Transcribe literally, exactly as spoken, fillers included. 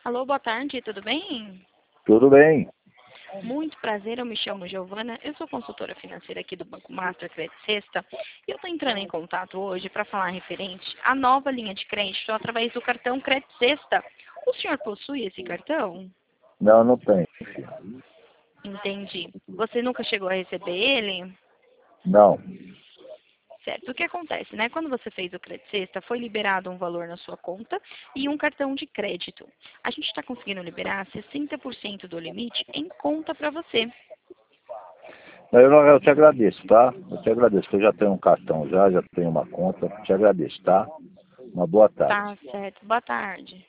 Alô, boa tarde, tudo bem? Tudo bem. Muito prazer, eu me chamo Giovana, eu sou consultora financeira aqui do Banco Master Credit Sexta e eu estou entrando em contato hoje para falar referente à nova linha de crédito através do cartão Credit Sexta. O senhor possui esse cartão? Não, não tem. Entendi. Você nunca chegou a receber ele? Não. Certo. O que acontece, né? Quando você fez o Credit Sexta, foi liberado um valor na sua conta e um cartão de crédito. A gente está conseguindo liberar sessenta por cento do limite em conta para você. Eu, não- eu te agradeço, tá? Eu te agradeço, que eu já tenho um cartão já, já tenho uma conta. Te agradeço, tá? Uma boa tarde. Tá certo. Boa tarde.